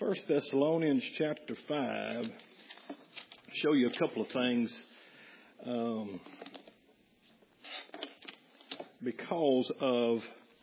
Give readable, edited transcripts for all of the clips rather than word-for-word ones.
1 Thessalonians chapter 5, show you a couple of things because of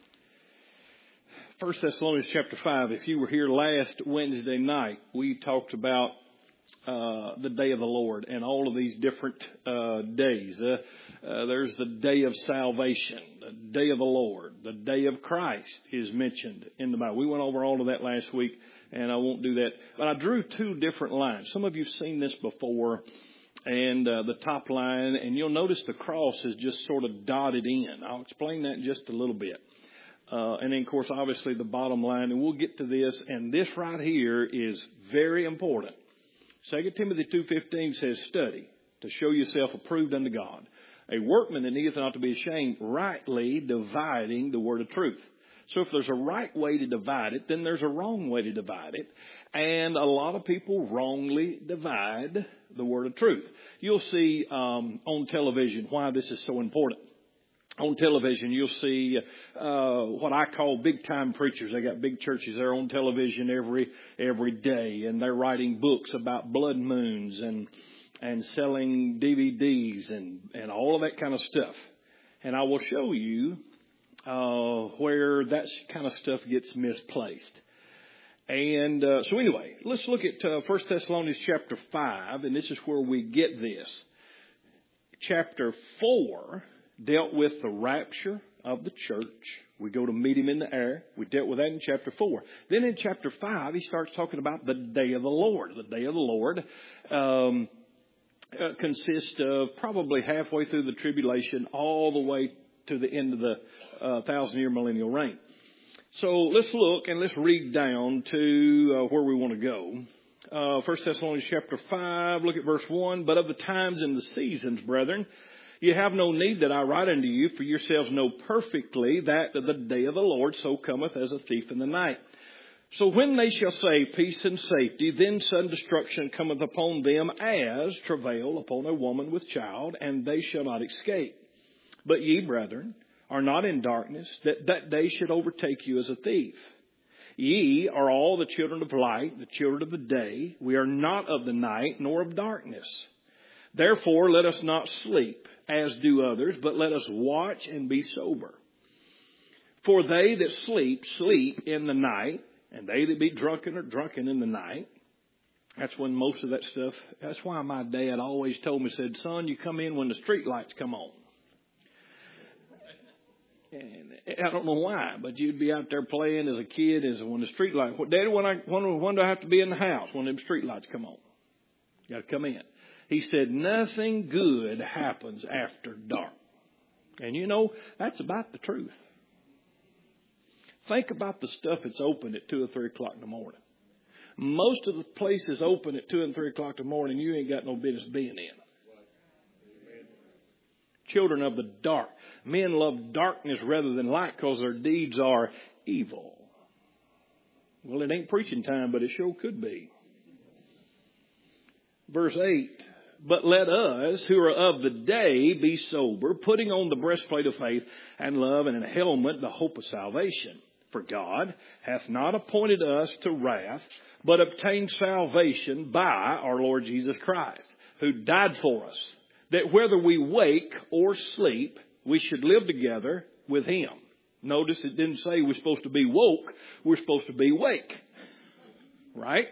1 Thessalonians chapter 5. If you were here last Wednesday night, we talked about the day of the Lord and all of these different days. There's the day of salvation, the day of the Lord, the day of Christ is mentioned in the Bible. We went over all of that last week, and I won't do that. But I drew two different lines. Some of you have seen this before, and the top line, and you'll notice the cross is just sort of dotted in. I'll explain that in just a little bit. And then, of course, obviously the bottom line, and we'll get to this, and this right here is very important. 2 Timothy 2:15 says, study to show yourself approved unto God, a workman that needeth not to be ashamed, rightly dividing the word of truth. So if there's a right way to divide it, then there's a wrong way to divide it. And a lot of people wrongly divide the word of truth. You'll see on television why this is so important. On television, you'll see what I call big-time preachers. They got big churches there on television every day, and they're writing books about blood moons and selling DVDs and all of that kind of stuff. And I will show you where that kind of stuff gets misplaced. And so anyway, let's look at 1 Thessalonians chapter 5, and this is where we get this. Chapter 4 dealt with the rapture of the church. We go to meet him in the air. We dealt with that in chapter 4. Then in chapter 5, he starts talking about the day of the Lord. The day of the Lord consists of probably halfway through the tribulation all the way to the end of the 1,000-year millennial reign. So let's look and let's read down to where we want to go. 1 Thessalonians chapter 5, look at verse 1. But of the times and the seasons, brethren, you have no need that I write unto you, for yourselves know perfectly that the day of the Lord so cometh as a thief in the night. So when they shall say peace and safety, then sudden destruction cometh upon them as travail upon a woman with child, and they shall not escape. But ye, brethren, are not in darkness, that day should overtake you as a thief. Ye are all the children of light, the children of the day. We are not of the night, nor of darkness. Therefore let us not sleep, as do others, but let us watch and be sober. For they that sleep, sleep in the night, and they that be drunken are drunken in the night. That's when most of that stuff, that's why my dad always told me, said, son, you come in when the street lights come on. And I don't know why, but you'd be out there playing as a kid, as when the street lights, Daddy, when do I have to be in the house when them street lights come on? You got to come in. He said, nothing good happens after dark. And you know, that's about the truth. Think about the stuff that's open at 2 or 3 o'clock in the morning. Most of the places open at 2 and 3 o'clock in the morning, you ain't got no business being in. Children of the dark. Men love darkness rather than light because their deeds are evil. Well, it ain't preaching time, but it sure could be. Verse 8. But let us, who are of the day, be sober, putting on the breastplate of faith and love, and in a helmet the hope of salvation. For God hath not appointed us to wrath, but obtained salvation by our Lord Jesus Christ, who died for us, that whether we wake or sleep, we should live together with him. Notice it didn't say we're supposed to be woke, we're supposed to be wake. Right?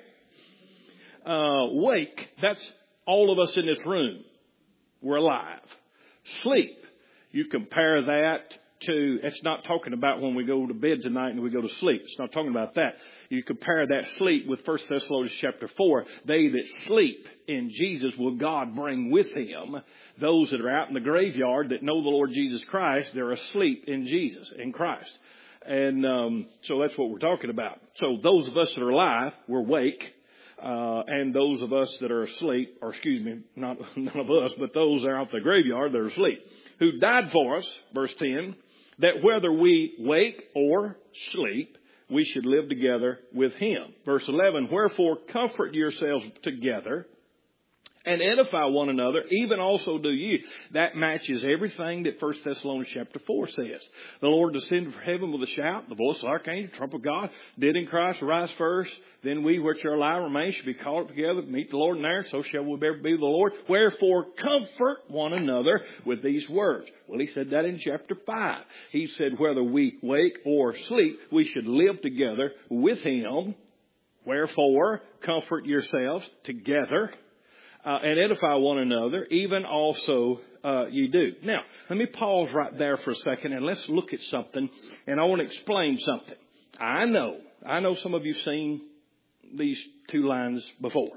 Wake, that's all of us in this room, we're alive. Sleep, you compare that to, it's not talking about when we go to bed tonight and we go to sleep. It's not talking about that. You compare that sleep with 1 Thessalonians chapter 4. They that sleep in Jesus will God bring with him. Those that are out in the graveyard that know the Lord Jesus Christ, they're asleep in Jesus, in Christ. And so that's what we're talking about. So those of us that are alive, we're awake. And those of us that are asleep, or excuse me, none of us, but those that are out the graveyard, they're asleep, who died for us, verse 10, that whether we wake or sleep, we should live together with him. Verse 11, wherefore comfort yourselves together and edify one another, even also do you. That matches everything that 1 Thessalonians chapter 4 says. The Lord descended from heaven with a shout, the voice of the archangel, trump of God, dead in Christ rise first. Then we which are alive remain shall be caught up together to meet the Lord in air. So shall we ever be with the Lord. Wherefore comfort one another with these words. Well, he said that in chapter 5. He said whether we wake or sleep, we should live together with Him. Wherefore comfort yourselves together and edify one another, even also ye do. Now, let me pause right there for a second and let's look at something. And I want to explain something. I know some of you have seen these two lines before.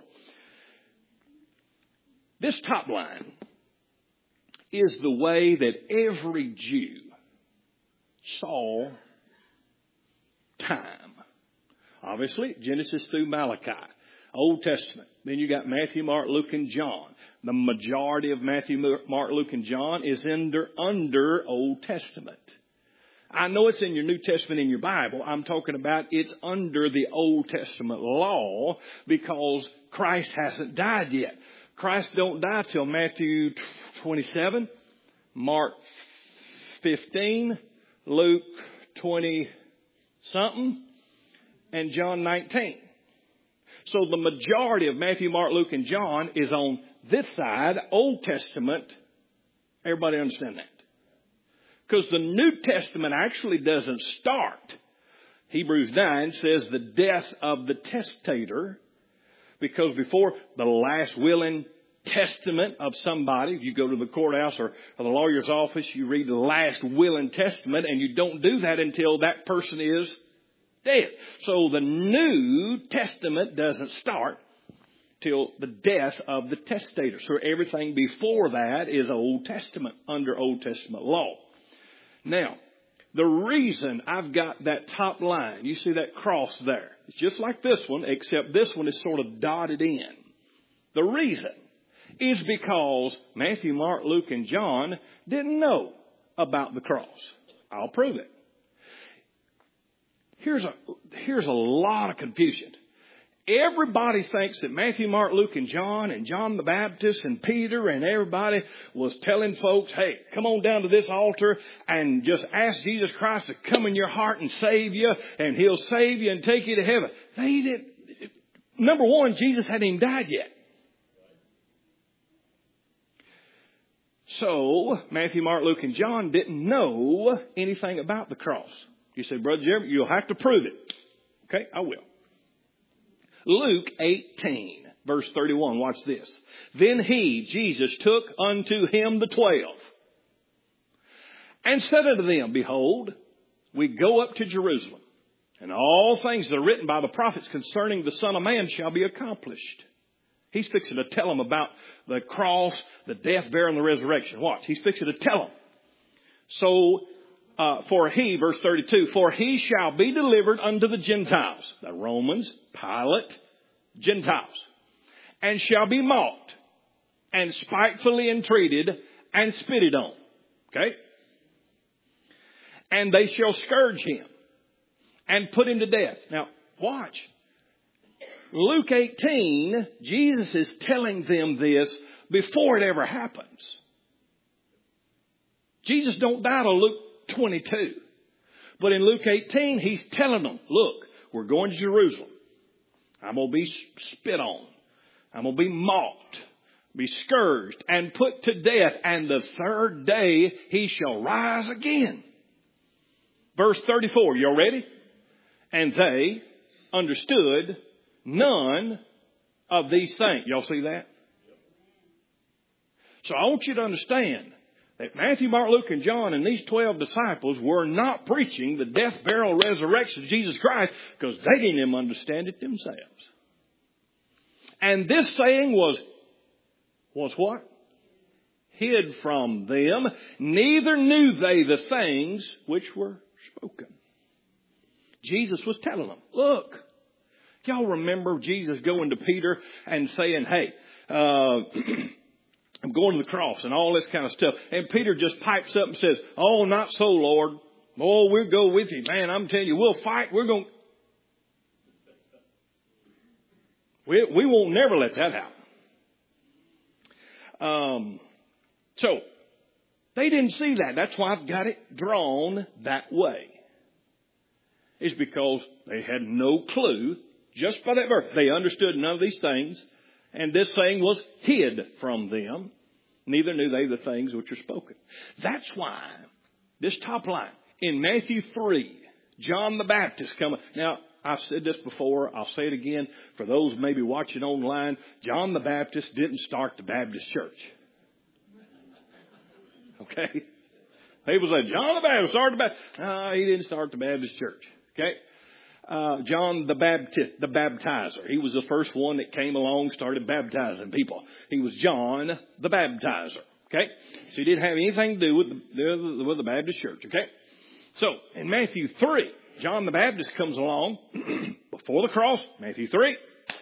This top line is the way that every Jew saw time. Obviously, Genesis through Malachi, Old Testament. Then you got Matthew, Mark, Luke, and John. The majority of Matthew, Mark, Luke, and John is under Old Testament. I know it's in your New Testament in your Bible. I'm talking about it's under the Old Testament law because Christ hasn't died yet. Christ don't die till Matthew 27, Mark 15, Luke 20-something, and John 19. So the majority of Matthew, Mark, Luke, and John is on this side, Old Testament. Everybody understand that? Because the New Testament actually doesn't start. Hebrews 9 says the death of the testator. Because before the last will and testament of somebody, you go to the courthouse or the lawyer's office, you read the last will and testament, and you don't do that until that person is dead. So the New Testament doesn't start till the death of the testator. So everything before that is Old Testament, under Old Testament law. Now, the reason I've got that top line, you see that cross there. It's just like this one, except this one is sort of dotted in. The reason is because Matthew, Mark, Luke, and John didn't know about the cross. I'll prove it. Here's a lot of confusion. Everybody thinks that Matthew, Mark, Luke, and John the Baptist and Peter and everybody was telling folks, hey, come on down to this altar and just ask Jesus Christ to come in your heart and save you, and He'll save you and take you to heaven. They didn't. Number one, Jesus hadn't even died yet. So Matthew, Mark, Luke, and John didn't know anything about the cross. You say, Brother Jeremy, you'll have to prove it. Okay, I will. Luke 18, verse 31. Watch this. Then He, Jesus, took unto Him the 12 and said unto them, Behold, we go up to Jerusalem, and all things that are written by the prophets concerning the Son of Man shall be accomplished. He's fixing to tell them about the cross, the death, burial, and the resurrection. Watch. He's fixing to tell them. So, for He, verse 32, for He shall be delivered unto the Gentiles, the Romans, Pilate, Gentiles, and shall be mocked, and spitefully entreated, and spitted on. Okay? And they shall scourge Him, and put Him to death. Now, watch. Luke 18, Jesus is telling them this before it ever happens. Jesus don't die till Luke 22. But in Luke 18, He's telling them, look, we're going to Jerusalem. I'm going to be spit on. I'm going to be mocked, be scourged, and put to death. And the third day He shall rise again. Verse 34, you all ready? And they understood none of these things. Y'all see that? So I want you to understand that Matthew, Mark, Luke, and John and these 12 disciples were not preaching the death, burial, resurrection of Jesus Christ because they didn't even understand it themselves. And this saying was what? Hid from them. Neither knew they the things which were spoken. Jesus was telling them, look, y'all remember Jesus going to Peter and saying, hey, I'm going to the cross and all this kind of stuff. And Peter just pipes up and says, oh, not so, Lord. Oh, we'll go with you. Man, I'm telling you, we'll fight. We're going. We won't never let that happen. So they didn't see that. That's why I've got it drawn that way. It's because they had no clue just by that verse. They understood none of these things. And this saying was hid from them. Neither knew they the things which are spoken. That's why this top line in Matthew 3, John the Baptist coming. Now, I've said this before. I'll say it again. For those maybe watching online, John the Baptist didn't start the Baptist church. Okay? People say, John the Baptist started the Baptist. No, he didn't start the Baptist church. Okay? John the Baptist, the baptizer. He was the first one that came along, started baptizing people. He was John the Baptizer. Okay? So he didn't have anything to do with the Baptist church. Okay? So, in Matthew 3, John the Baptist comes along before the cross. Matthew 3.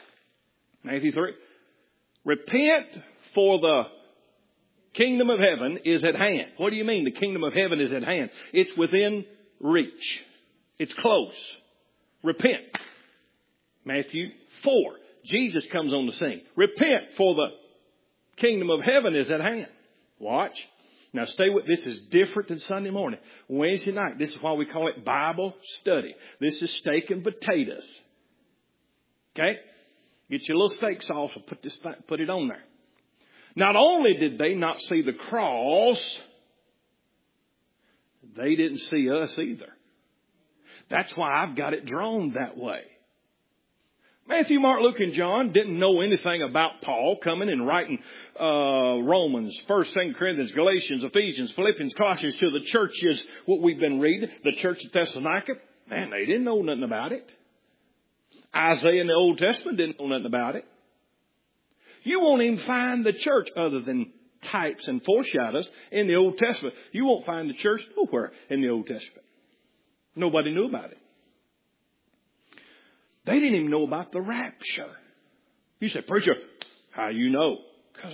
Repent, for the kingdom of heaven is at hand. What do you mean the kingdom of heaven is at hand? It's within reach. It's close. Repent. Matthew 4. Jesus comes on the scene. Repent, for the kingdom of heaven is at hand. Watch. Now stay with, this is different than Sunday morning. Wednesday night, this is why we call it Bible study. This is steak and potatoes. Okay? Get your little steak sauce and put it on there. Not only did they not see the cross, they didn't see us either. That's why I've got it drawn that way. Matthew, Mark, Luke, and John didn't know anything about Paul coming and writing Romans, 1st, 2nd Corinthians, Galatians, Ephesians, Philippians, Colossians to the churches, what we've been reading, the church at Thessalonica. Man, they didn't know nothing about it. Isaiah in the Old Testament didn't know nothing about it. You won't even find the church other than types and foreshadows in the Old Testament. You won't find the church nowhere in the Old Testament. Nobody knew about it. They didn't even know about the rapture. You say, preacher, how you know? Because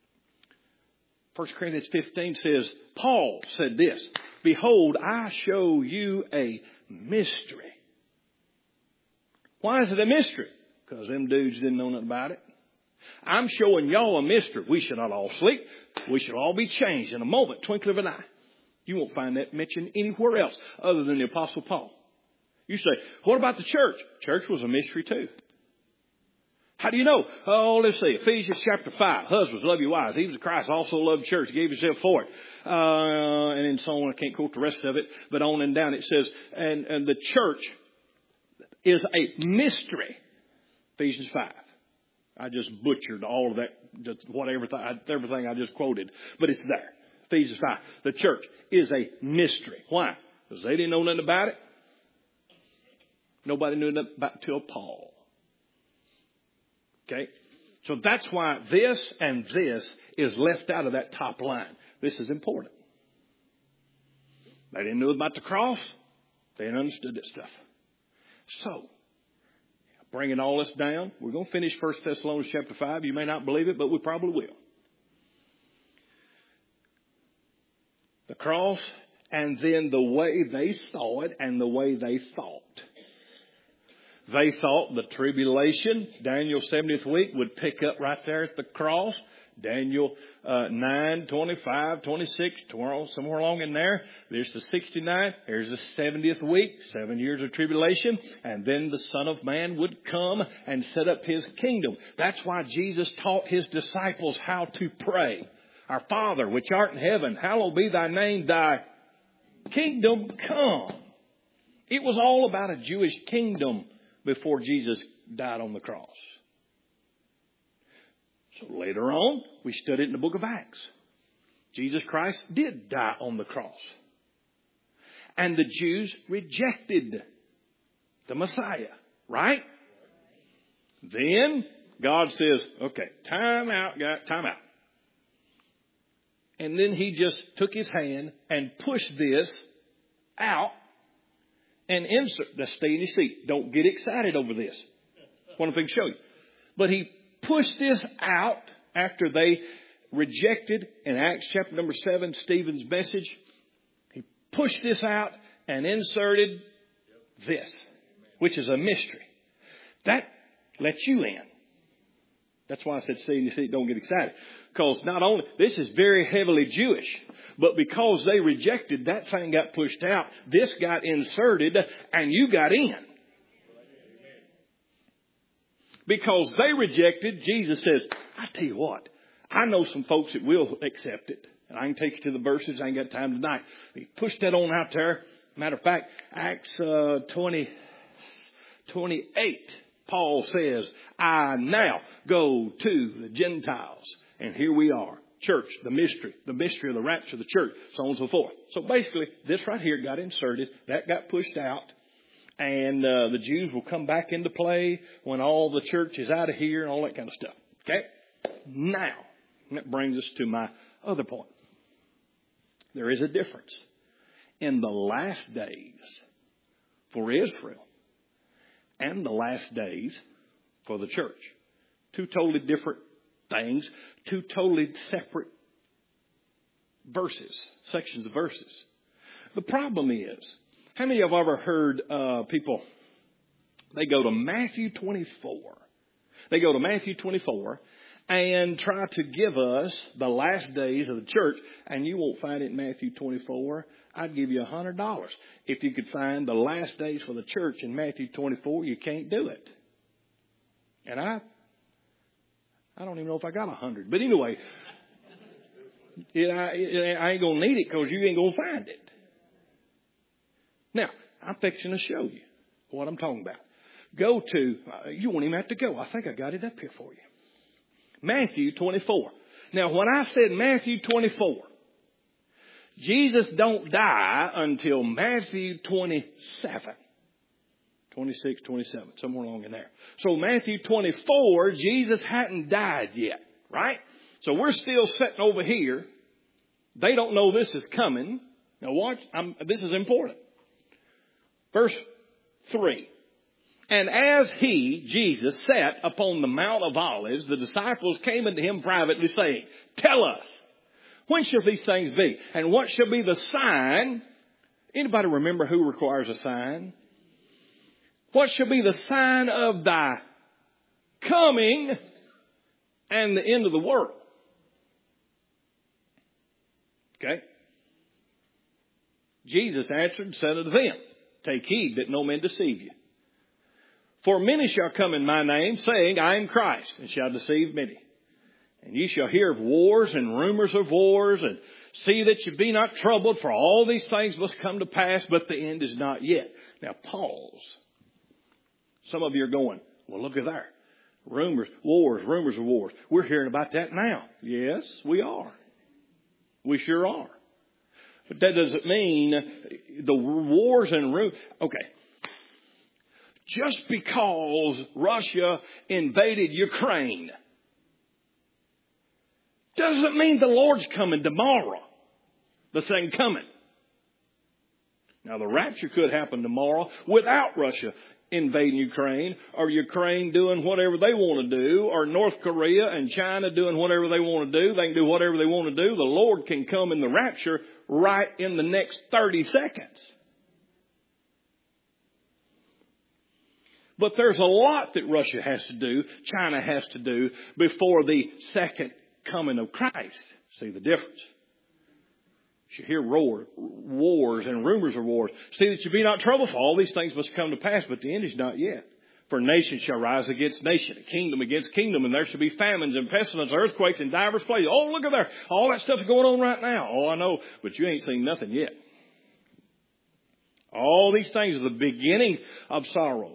1 Corinthians 15 says, Paul said this, behold, I show you a mystery. Why is it a mystery? Because them dudes didn't know nothing about it. I'm showing y'all a mystery. We should not all sleep. We should all be changed in a moment, twinkling of an eye. You won't find that mentioned anywhere else other than the Apostle Paul. You say, what about the church? Church was a mystery too. How do you know? Oh, let's see. Ephesians chapter 5. Husbands, love your wives. Even Christ also loved the church. He gave himself for it. And then so on. I can't quote the rest of it. But on and down it says, and the church is a mystery. Ephesians 5. I just butchered all of that, just everything I just quoted. But it's there. Ephesians 5. The church is a mystery. Why? Because they didn't know nothing about it. Nobody knew nothing about it till Paul. Okay? So that's why this and this is left out of that top line. This is important. They didn't know about the cross. They didn't understood that stuff. So, bringing all this down, we're going to finish 1 Thessalonians chapter 5. You may not believe it, but we probably will. The cross, and then the way they saw it and the way they thought. They thought the tribulation, Daniel's 70th week, would pick up right there at the cross. Daniel 9, 25, 26, somewhere along in there. There's the 69. Here's the 70th week, 7 years of tribulation. And then the Son of Man would come and set up his kingdom. That's why Jesus taught his disciples how to pray. Our Father, which art in heaven, hallowed be thy name, thy kingdom come. It was all about a Jewish kingdom before Jesus died on the cross. So later on, we studied in the book of Acts. Jesus Christ did die on the cross. And the Jews rejected the Messiah, right? Then God says, okay, time out, guys, time out. And then he just took his hand and pushed this out and insert. Let's stay in your seat. Don't get excited over this. One thing to show you. But he pushed this out after they rejected in Acts chapter number 7, Stephen's message. He pushed this out and inserted this, which is a mystery. That lets you in. That's why I said stay in your seat, don't get excited. Because not only, this is very heavily Jewish, but because they rejected, that thing got pushed out, this got inserted, and you got in. Because they rejected, Jesus says, I tell you what, I know some folks that will accept it. And I can take you to the verses. I ain't got time tonight. He pushed that on out there. Matter of fact, Acts 28, Paul says, I now go to the Gentiles. And here we are. Church, the mystery of the rapture of the church, so on and so forth. So basically, this right here got inserted. That got pushed out. And the Jews will come back into play when all the church is out of here and all that kind of stuff. Okay? Now, that brings us to my other point. There is a difference in the last days for Israel and the last days for the church. Two totally different things, two totally separate verses, sections of verses. The problem is, how many of you have ever heard people, they go to Matthew 24. They go to Matthew 24 and try to give us the last days of the church, and you won't find it in Matthew 24. I'd give you $100. If you could find the last days for the church in Matthew 24, you can't do it. And I don't even know if I got 100. But anyway, I ain't going to need it because you ain't going to find it. Now, I'm fixing to show you what I'm talking about. Go to, you won't even have to go. I think I got it up here for you. Matthew 24. Now, when I said Matthew 24, Jesus don't die until Matthew 27. 26, 27, somewhere along in there. So Matthew 24, Jesus hadn't died yet, right? So we're still sitting over here. They don't know this is coming. Now watch, this is important. Verse 3. And as he, Jesus, sat upon the Mount of Olives, the disciples came unto him privately, saying, Tell us, when shall these things be? And what shall be the sign? Anybody remember who requires a sign? What shall be the sign of thy coming and the end of the world? Okay. Jesus answered and said unto them, Take heed that no man deceive you. For many shall come in my name, saying, I am Christ, and shall deceive many. And ye shall hear of wars and rumors of wars, and see that ye be not troubled, for all these things must come to pass, but the end is not yet. Now pause. Some of you are going, well, look at there. Rumors of wars. We're hearing about that now. Yes, we are. We sure are. But that doesn't mean the wars and rumors. Okay. Just because Russia invaded Ukraine doesn't mean the Lord's coming tomorrow. The second coming. Now the rapture could happen tomorrow without Russia invading Ukraine, or Ukraine doing whatever they want to do, or North Korea and China doing whatever they want to do. They can do whatever they want to do. The Lord can come in the rapture right in the next 30 seconds. But there's a lot that Russia has to do, China has to do, before the second coming of Christ. See the difference? You hear wars and rumors of wars. See that you be not troubled, for all these things must come to pass, but the end is not yet. For nation shall rise against nation, kingdom against kingdom, and there shall be famines and pestilence, earthquakes in divers places. Oh, look at there. All that stuff's going on right now. Oh, I know, but you ain't seen nothing yet. All these things are the beginning of sorrows.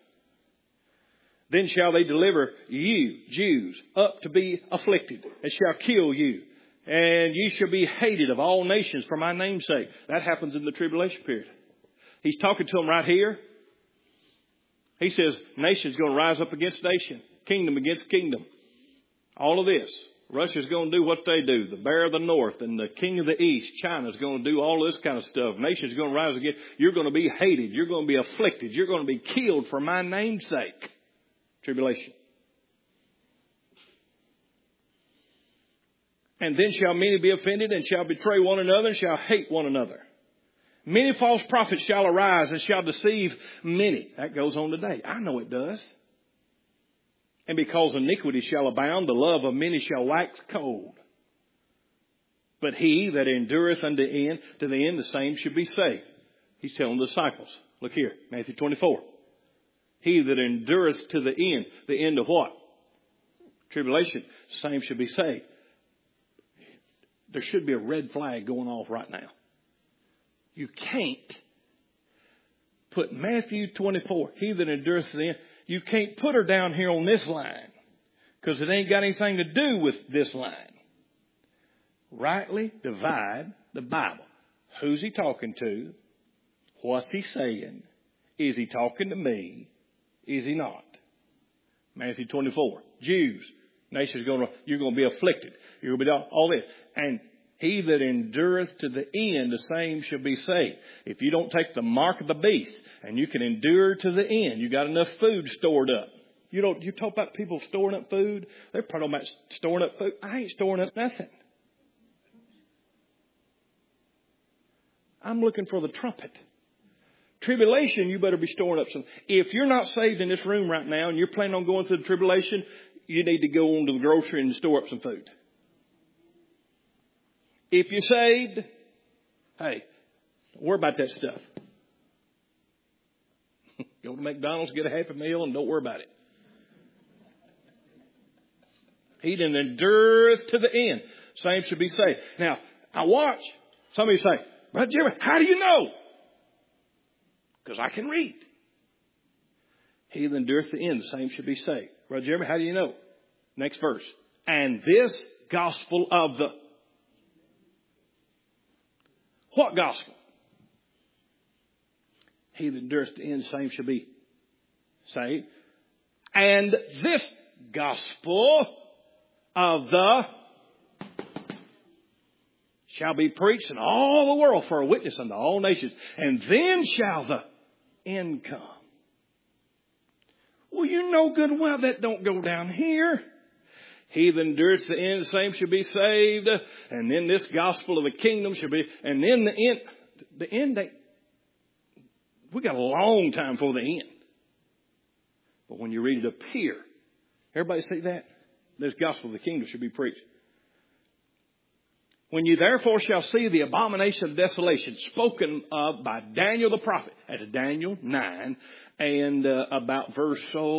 Then shall they deliver you, Jews, up to be afflicted, and shall kill you. And ye shall be hated of all nations for my name's sake. That happens in the tribulation period. He's talking to them right here. He says, nation's going to rise up against nation, kingdom against kingdom. All of this. Russia's going to do what they do. The bear of the north and the king of the east, China's going to do all this kind of stuff. Nation's going to rise again. You're going to be hated. You're going to be afflicted. You're going to be killed for my name's sake. Tribulation. And then shall many be offended, and shall betray one another, and shall hate one another. Many false prophets shall arise, and shall deceive many. That goes on today. I know it does. And because iniquity shall abound, the love of many shall wax cold. But he that endureth unto end, to the end, the same should be saved. He's telling the disciples. Look here, Matthew 24. He that endureth to the end of what? Tribulation, the same should be saved. There should be a red flag going off right now. You can't put Matthew 24, he that endureth to the end, you can't put her down here on this line because it ain't got anything to do with this line. Rightly divide the Bible. Who's he talking to? What's he saying? Is he talking to me? Is he not? Matthew 24. Jews, nations you're going to be afflicted. You're going to be all this. And he that endureth to the end, the same shall be saved. If you don't take the mark of the beast and you can endure to the end, you got enough food stored up. You talk about people storing up food. They're probably about storing up food. I ain't storing up nothing. I'm looking for the trumpet. Tribulation, you better be storing up some. If you're not saved in this room right now and you're planning on going through the tribulation, you need to go on to the grocery and store up some food. If you're saved, hey, don't worry about that stuff. Go to McDonald's, get a Happy Meal, and don't worry about it. He that endureth to the end, same should be saved. Now, I watch. Somebody say, Brother Jeremy, how do you know? Because I can read. He that endureth to the end, the same should be saved. Brother Jeremy, how do you know? Next verse. And this gospel of the... What gospel? He that endureth to the end, the same shall be saved. And this gospel of the shall be preached in all the world for a witness unto all nations. And then shall the end come. Well, you know good and well that don't go down here. He that endures to the end, the same shall be saved. And then this gospel of the kingdom shall be, and then the end, we got a long time for the end. But when you read it up here, everybody see that? This gospel of the kingdom should be preached. When you therefore shall see the abomination of desolation spoken of by Daniel the prophet, that's Daniel 9, and about verse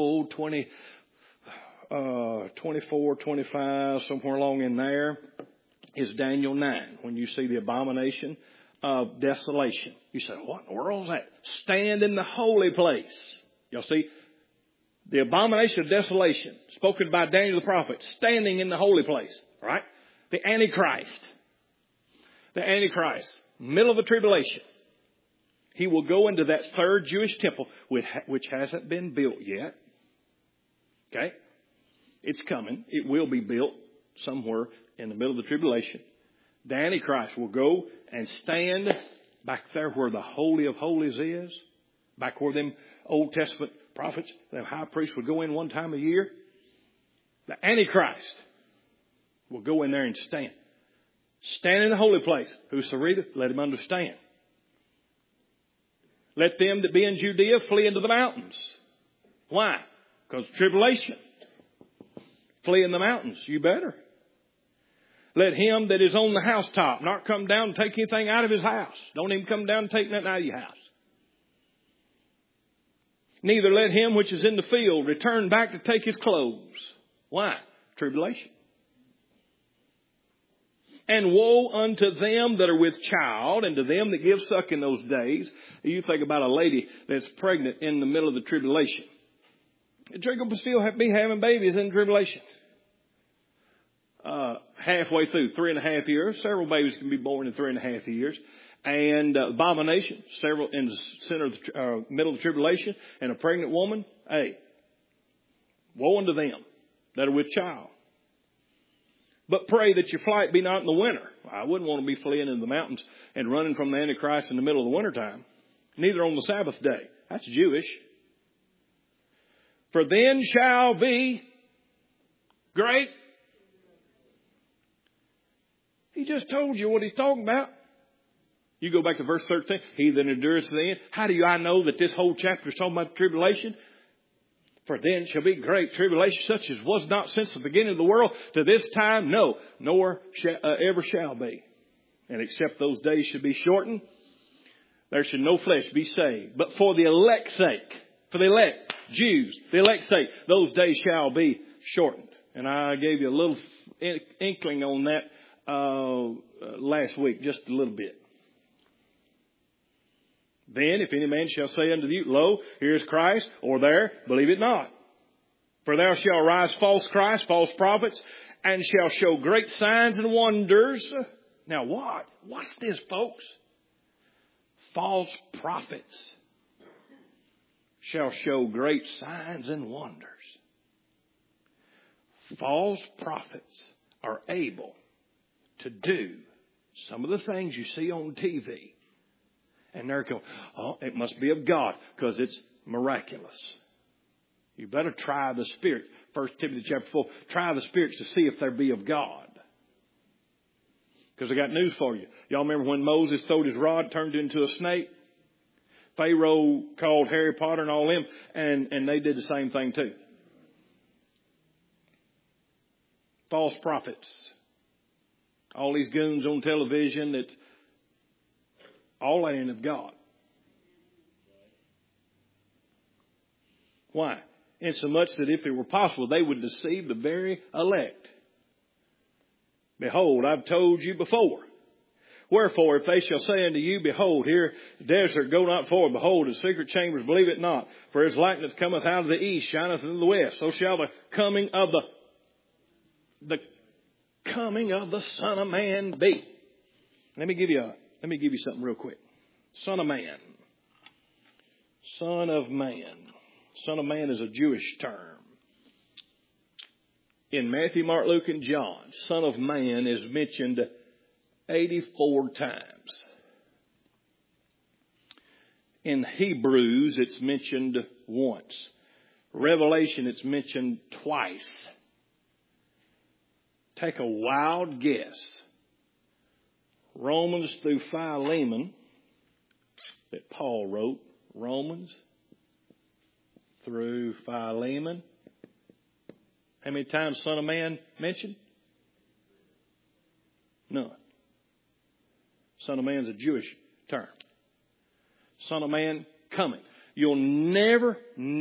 24, 25, somewhere along in there is Daniel 9. When you see the abomination of desolation, you say, what in the world is that? Stand in the holy place. Y'all see? The abomination of desolation spoken by Daniel the prophet, standing in the holy place, right? The Antichrist. The Antichrist, middle of the tribulation. He will go into that third Jewish temple, which hasn't been built yet. Okay? It's coming. It will be built somewhere in the middle of the tribulation. The Antichrist will go and stand back there where the Holy of Holies is. Back where them Old Testament prophets, the high priest would go in one time a year. The Antichrist will go in there and stand. Stand in the holy place. Whosoever, let him understand. Let them that be in Judea flee into the mountains. Why? Because tribulation. Flee in the mountains. You better. Let him that is on the housetop not come down and take anything out of his house. Don't even come down and take nothing out of your house. Neither let him which is in the field return back to take his clothes. Why? Tribulation. And woe unto them that are with child, and to them that give suck in those days. You think about a lady that's pregnant in the middle of the tribulation. They're going to still be having babies in tribulation. Halfway through, 3.5 years. Several babies can be born in 3.5 years. And abomination, several in the center of the middle of the tribulation. And a pregnant woman, hey, woe unto them that are with child. But pray that your flight be not in the winter. I wouldn't want to be fleeing into the mountains and running from the Antichrist in the middle of the wintertime. Neither on the Sabbath day. That's Jewish. For then shall be great. He just told you what he's talking about. You go back to verse 13. He that endures to the end. How do I know that this whole chapter is talking about the tribulation? For then shall be great tribulation, such as was not since the beginning of the world to this time, no, nor ever shall be. And except those days should be shortened, there should no flesh be saved. But for the elect's sake, for the elect, Jews, the elect's sake, those days shall be shortened. And I gave you a little inkling on that last week, just a little bit. Then, if any man shall say unto you, Lo, here is Christ, or there, believe it not. For there shall arise false Christs, false prophets, and shall show great signs and wonders. Now what? What's this, folks? False prophets shall show great signs and wonders. False prophets are able to do some of the things you see on TV. And they're going, oh, it must be of God because it's miraculous. You better try the Spirit. 1 Timothy chapter 4. Try the spirits to see if they be of God. Because I got news for you. Y'all remember when Moses throwed his rod, turned into a snake? Pharaoh called Harry Potter and all them, and they did the same thing too. False prophets. All these goons on television that all ain't of God. Why? Insomuch that if it were possible, they would deceive the very elect. Behold, I've told you before. Wherefore, if they shall say unto you, Behold, here the desert, go not forward. Behold, the secret chambers, believe it not. For his likeness cometh out of the east, shineth in the west. So shall the coming of the coming of the Son of Man be. Let me give you something real quick. Son of Man. Son of Man. Son of Man is a Jewish term. In Matthew, Mark, Luke, and John, Son of Man is mentioned 84 times. In Hebrews, it's mentioned once. Revelation, it's mentioned twice. Take a wild guess. Romans through Philemon that Paul wrote. Romans through Philemon. How many times Son of Man mentioned? None. Son of Man is a Jewish term. Son of Man coming. You'll never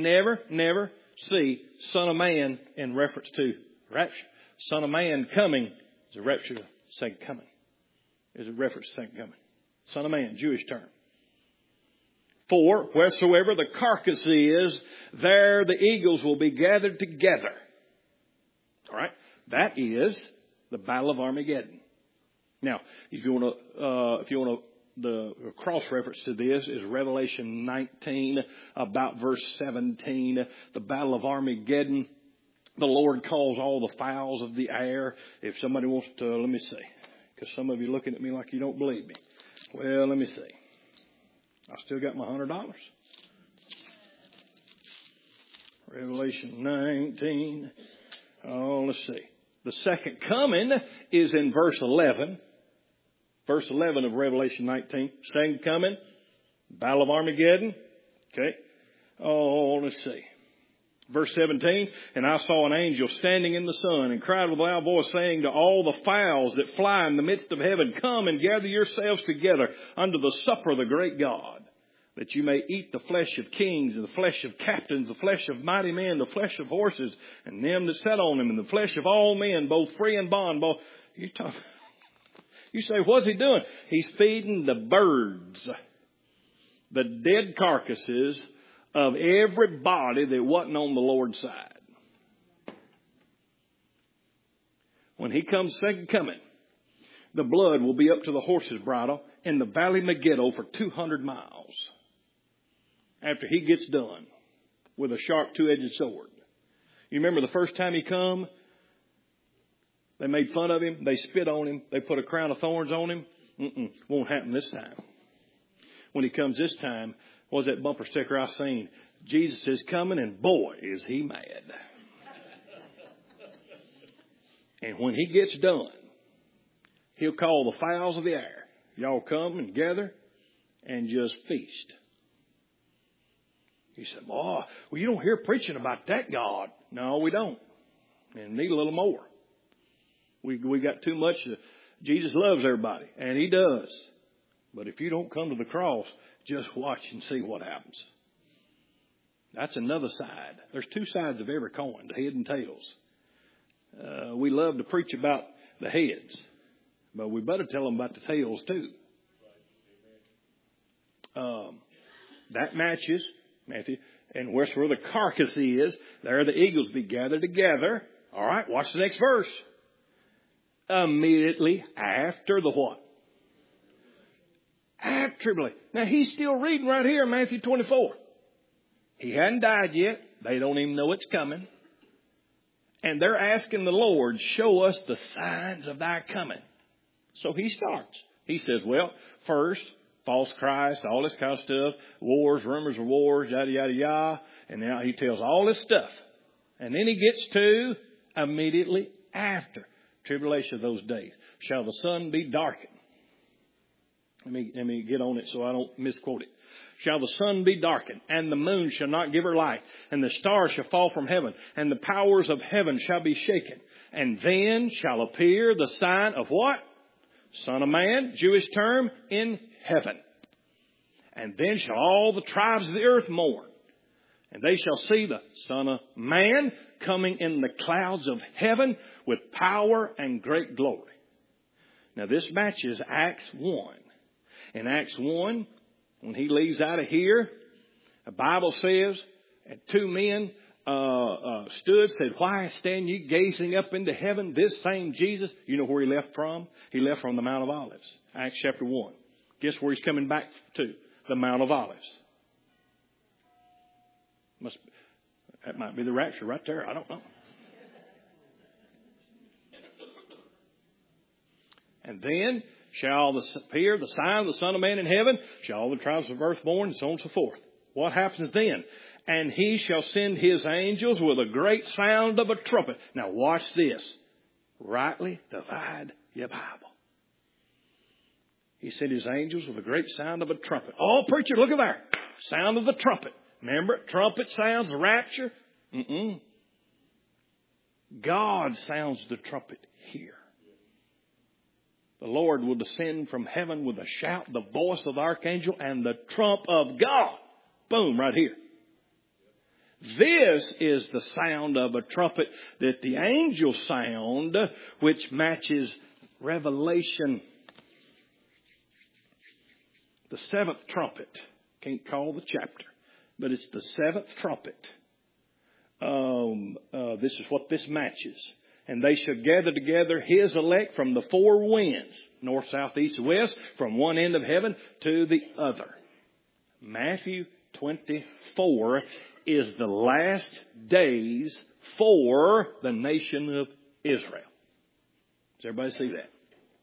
see Son of Man in reference to rapture. Son of Man coming is a rapture, second coming. Is a reference to second coming. Son of Man, Jewish term. For wheresoever the carcass is, there the eagles will be gathered together. All right, that is the Battle of Armageddon. Now, if you want the cross reference to this is Revelation 19, about verse 17. The Battle of Armageddon. The Lord calls all the fowls of the air. If somebody wants to, let me see, because some of you are looking at me like you don't believe me. Well, let me see. I still got my $100. Revelation 19. Oh, let's see. The second coming is in verse 11. Verse 11 of Revelation 19. Second coming. Battle of Armageddon. Okay. Oh, let's see. Verse 17. And I saw an angel standing in the sun and cried with a loud voice, saying to all the fowls that fly in the midst of heaven, Come and gather yourselves together unto the supper of the great God, that you may eat the flesh of kings and the flesh of captains, the flesh of mighty men, the flesh of horses and them that sat on them, and the flesh of all men, both free and bond. You say, what's he doing? He's feeding the birds, the dead carcasses of everybody that wasn't on the Lord's side. When he comes second coming, the blood will be up to the horse's bridle in the valley of Megiddo for 200 miles. After he gets done with a sharp two-edged sword. You remember the first time he come, they made fun of him. They spit on him. They put a crown of thorns on him. Won't happen this time. When he comes this time, what was that bumper sticker I seen? Jesus is coming, and boy, is he mad. And when he gets done, he'll call the fowls of the air. Y'all come and gather and just feast. You said, boy, well, you don't hear preaching about that God. No, we don't. And need a little more. We got too much. Jesus loves everybody, and He does. But if you don't come to the cross, just watch and see what happens. That's another side. There's two sides of every coin, the head and tails. We love to preach about the heads, but we better tell them about the tails too. That matches, Matthew, and where the carcass is, there the eagles be gathered together. All right, watch the next verse. Immediately after the what? After tribulation. Now he's still reading right here in Matthew 24. He hadn't died yet. They don't even know it's coming. And they're asking the Lord, show us the signs of thy coming. So he starts. He says, well, first, false Christ, all this kind of stuff, wars, rumors of wars, yada, yada, yada. And now he tells all this stuff. And then he gets to immediately after tribulation of those days. Shall the sun be darkened? Let me get on it so I don't misquote it. Shall the sun be darkened, and the moon shall not give her light, and the stars shall fall from heaven, and the powers of heaven shall be shaken. And then shall appear the sign of what? Son of Man, Jewish term, in heaven. And then shall all the tribes of the earth mourn, and they shall see the Son of Man coming in the clouds of heaven with power and great glory. Now this matches Acts 1. In Acts 1, when he leaves out of here, the Bible says, and two men stood, said, why stand ye gazing up into heaven? This same Jesus. You know where he left from? He left from the Mount of Olives. Acts chapter 1. Guess where he's coming back to? The Mount of Olives. That might be the rapture right there. I don't know. And then shall appear the sign of the Son of Man in heaven, shall all the tribes of earth mourn, and so on and so forth. What happens then? And he shall send his angels with a great sound of a trumpet. Now watch this. Rightly divide your Bible. He sent his angels with a great sound of a trumpet. Oh, preacher, look at there. Sound of the trumpet. Remember, trumpet sounds the rapture. God sounds the trumpet here. The Lord will descend from heaven with a shout, the voice of the archangel, and the trump of God. Boom, right here. This is the sound of a trumpet that the angels sound, which matches Revelation. The seventh trumpet. Can't call the chapter, but it's the seventh trumpet. This is what this matches. And they shall gather together his elect from the four winds, north, south, east, and west, from one end of heaven to the other. Matthew 24 is the last days for the nation of Israel. Does everybody see that?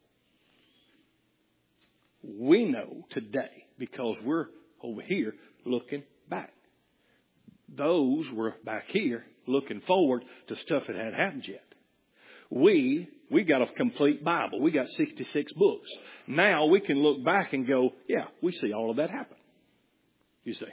We know today, because we're over here looking back. Those were back here looking forward to stuff that hadn't happened yet. We got a complete Bible. We got 66 books. Now we can look back and go, yeah, we see all of that happen. You see.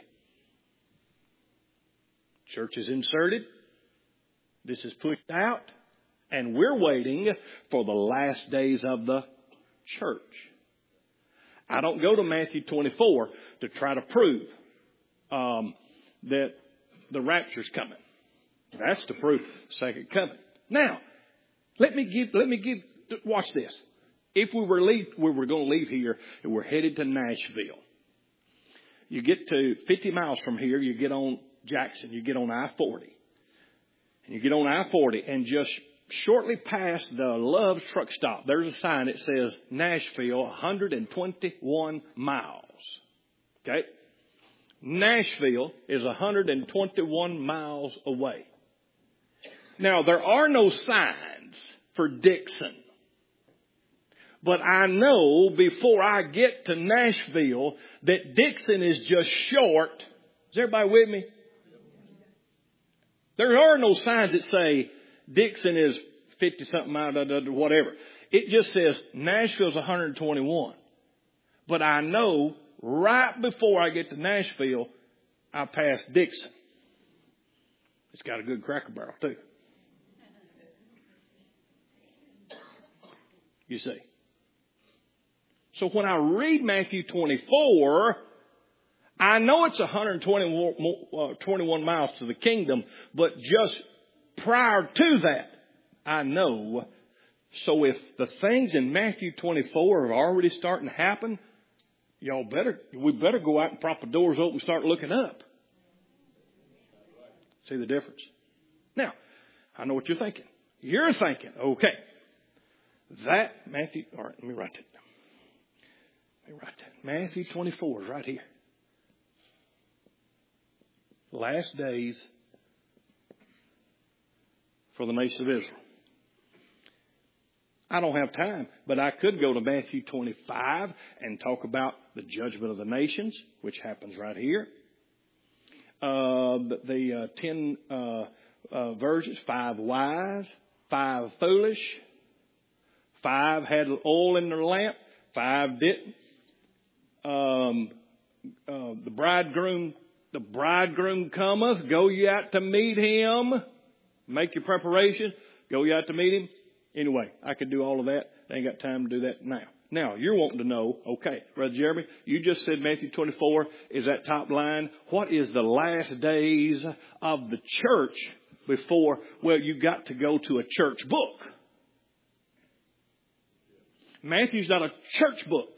Church is inserted. This is pushed out. And we're waiting for the last days of the church. I don't go to Matthew 24 to try to prove that the rapture's coming. That's the proof of the second coming. Now, let me give, watch this. If we were going to leave here and we're headed to Nashville, you get to 50 miles from here, you get on Jackson, you get on I-40. And you get on I-40 and just shortly past the Love's truck stop, there's a sign that says Nashville, 121 miles. Okay? Nashville is 121 miles away. Now, there are no signs for Dixon. But I know before I get to Nashville that Dixon is just short. Is everybody with me? There are no signs that say Dixon is 50-something miles, whatever. It just says Nashville's 121. But I know right before I get to Nashville, I passed Dixon. It's got a good Cracker Barrel too. You see. So when I read Matthew 24, I know it's 121 miles to the kingdom, but just prior to that, I know. So if the things in Matthew 24 are already starting to happen, we better go out and prop the doors open and start looking up. See the difference? Now, I know what you're thinking. You're thinking, okay, that Matthew, all right, let me write that. Matthew 24 is right here. Last days for the nation of Israel. I don't have time, but I could go to Matthew 25 and talk about the judgment of the nations, which happens right here. The 10 virgins, 5 wise, 5 foolish, 5 had oil in their lamp, 5 didn't. The bridegroom cometh, go ye out to meet him. Make your preparation, go ye out to meet him. Anyway, I could do all of that. I ain't got time to do that now. Now, you're wanting to know, okay, Brother Jeremy, you just said Matthew 24 is that top line. What is the last days of the church before, well, you got to go to a church book. Matthew's not a church book.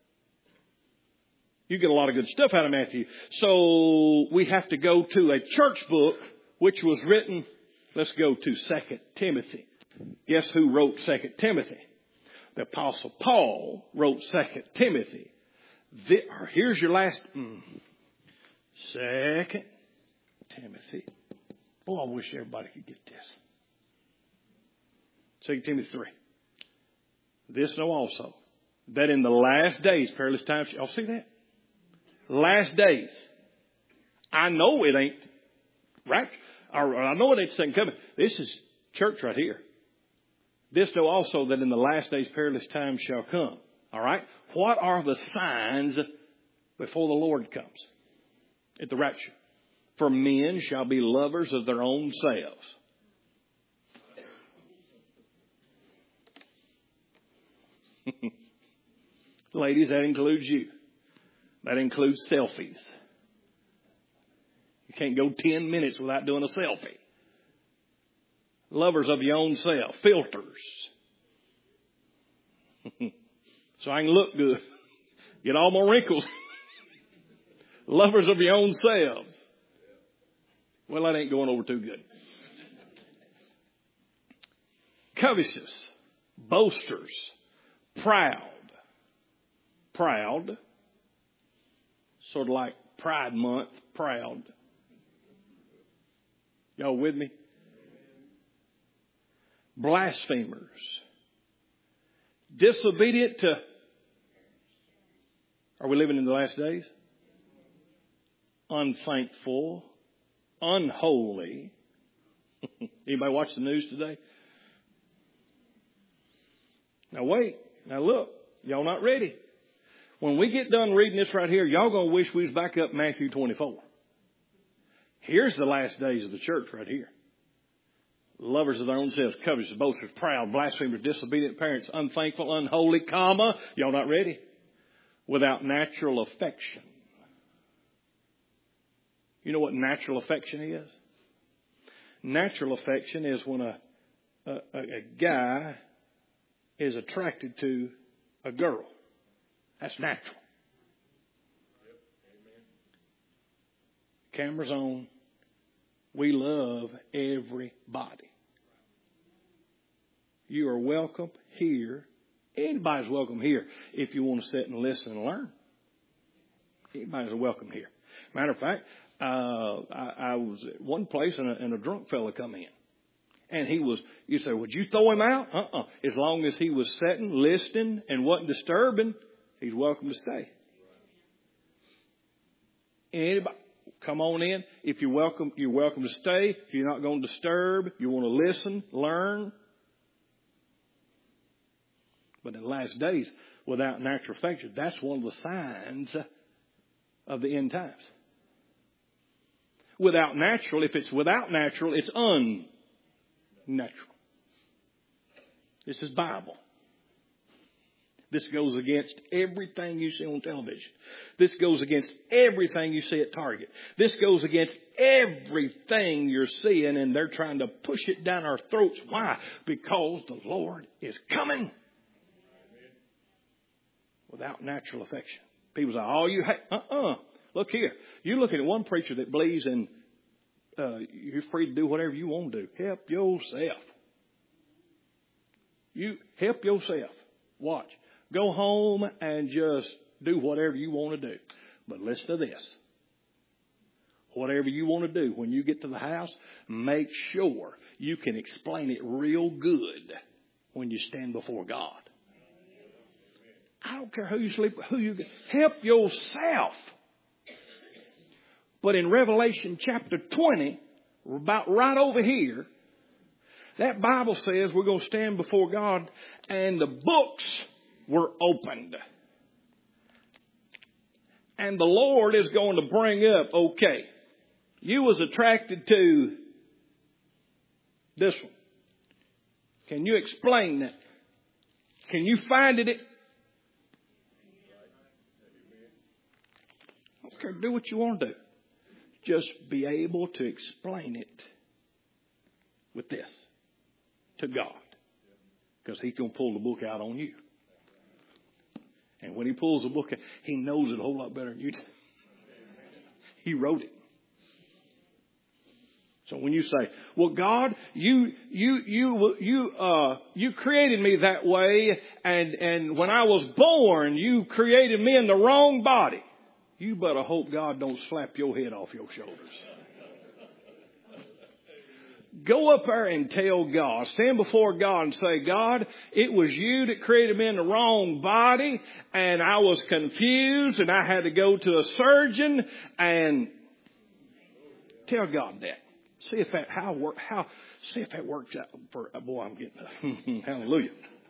You get a lot of good stuff out of Matthew. So we have to go to a church book, which was written, let's go to 2 Timothy. Guess who wrote 2 Timothy? The Apostle Paul wrote 2 Timothy. Here's your last. 2 Timothy. Oh, I wish everybody could get this. 2 Timothy 3. This know also, that in the last days, perilous times, y'all see that? Last days. I know it ain't rapture. I know it ain't second coming. This is church right here. This know also that in the last days perilous times shall come. All right? What are the signs before the Lord comes at the rapture? For men shall be lovers of their own selves. Ladies, that includes you. That includes selfies. You can't go 10 minutes without doing a selfie. Lovers of your own self. Filters. So I can look good. Get all my wrinkles. Lovers of your own selves. Well, that ain't going over too good. Covetous. Boasters. Proud. Proud. Sort of like Pride Month. Proud. Y'all with me? Blasphemers. Disobedient to... Are we living in the last days? Unthankful. Unholy. Anybody watch the news today? Now wait. Now look. Y'all not ready. When we get done reading this right here, y'all going to wish we was back up Matthew 24. Here's the last days of the church right here. Lovers of their own selves, covetous, boasters, proud, blasphemers, disobedient parents, unthankful, unholy, comma. Y'all not ready? Without natural affection. You know what natural affection is? Natural affection is when a guy is attracted to a girl. That's natural. Cameras on. We love everybody. You are welcome here. Anybody's welcome here if you want to sit and listen and learn. Anybody's welcome here. Matter of fact, I was at one place and a drunk fella come in. And you say, would you throw him out? As long as he was sitting, listening, and wasn't disturbing, he's welcome to stay. Anybody, come on in. If you're welcome to stay. If you're not going to disturb, you want to listen, learn. But in the last days, without natural affection, that's one of the signs of the end times. Without natural, if it's without natural, it's unnatural. This is Bible. This goes against everything you see on television. This goes against everything you see at Target. This goes against everything you're seeing, and they're trying to push it down our throats. Why? Because the Lord is coming. Without natural affection. People say, oh, you look here. You're looking at one preacher that believes in you're free to do whatever you want to do. Help yourself. You help yourself. Watch. Go home and just do whatever you want to do. But listen to this. Whatever you want to do, when you get to the house, make sure you can explain it real good when you stand before God. I don't care who you sleep with, help yourself. But in Revelation chapter 20, about right over here, that Bible says we're going to stand before God and the books were opened. And the Lord is going to bring up, okay, you was attracted to this one. Can you explain that? Can you find it? I don't care, do what you want to do. Just be able to explain it with this to God. Because He's going to pull the book out on you. And when He pulls the book out, He knows it a whole lot better than you do. He wrote it. So when you say, well, God, you created me that way, and when I was born, you created me in the wrong body. You better hope God don't slap your head off your shoulders. Go up there and tell God, stand before God and say, God, it was you that created me in the wrong body, and I was confused, and I had to go to a surgeon, and tell God that. See if that see if that works out for boy. I'm getting hallelujah.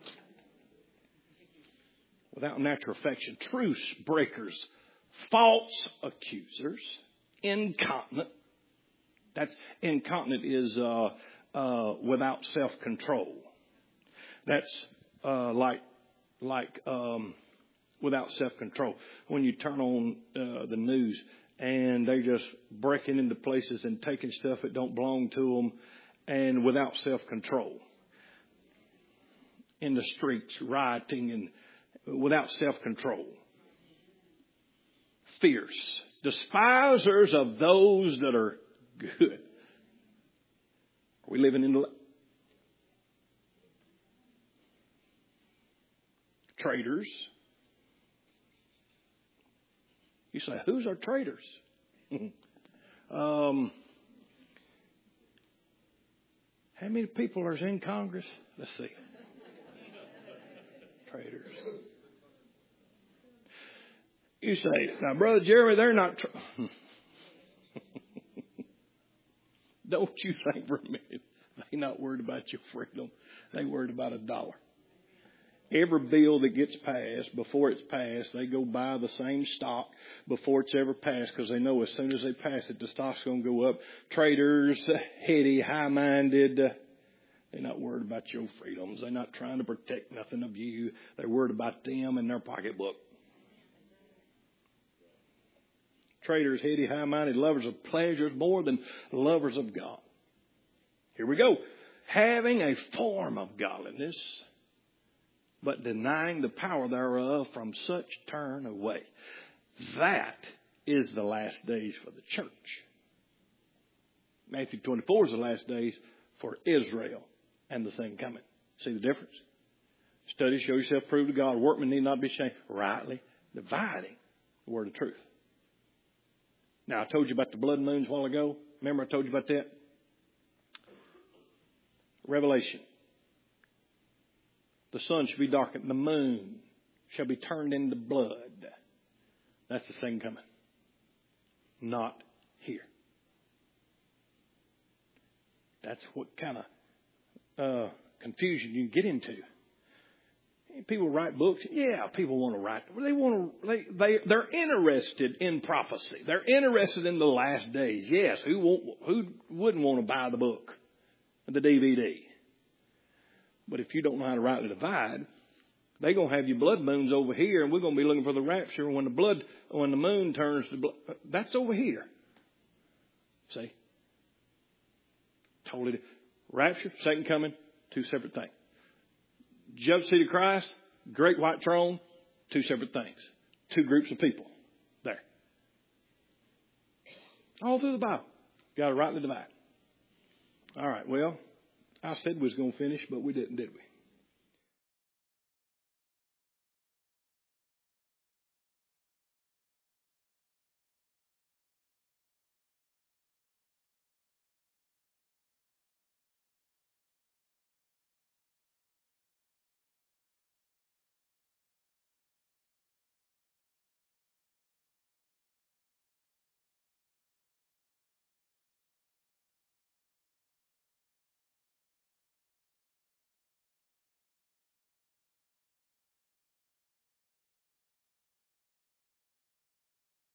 Without natural affection, truce breakers, false accusers, incontinent. That's incontinent is without self-control. That's without self-control. When you turn on the news and they're just breaking into places and taking stuff that don't belong to them, and without self-control. In the streets, rioting and without self-control. Fierce. Despisers of those that are good. Are we living in the traitors? You say, who's our traitors? How many people are in Congress? Let's see. Traitors. You say, now, Brother Jeremy, they're not. Don't you think for a minute they're not worried about your freedom. They're worried about $1. Every bill that gets passed, before it's passed, they go buy the same stock before it's ever passed, because they know as soon as they pass it, the stock's going to go up. Traitors, heady, high-minded. They're not worried about your freedoms. They're not trying to protect nothing of you. They're worried about them and their pocketbook. Traitors, heady, high-minded, lovers of pleasures more than lovers of God. Here we go. Having a form of godliness, but denying the power thereof, from such turn away. That is the last days for the church. Matthew 24 is the last days for Israel and the second coming. See the difference? Study, show yourself, prove to God. Workmen need not be ashamed. Rightly dividing the word of truth. Now, I told you about the blood moons a while ago. Remember I told you about that? Revelation. The sun shall be darkened. The moon shall be turned into blood. That's the second coming. Not here. That's what kind of confusion you can get into. People write books. Yeah, people want to write. They're interested in prophecy. They're interested in the last days. Yes, who wouldn't want to buy the book, the DVD? But if you don't know how to rightly divide, they're going to have your blood moons over here, and we're going to be looking for the rapture when the moon turns to blood. That's over here. See? Totally. Rapture, second coming, two separate things. Judgment seat of Christ, great white throne, two separate things. Two groups of people there. All through the Bible. Got to rightly divide. All right, well, I said we was going to finish, but we didn't, did we?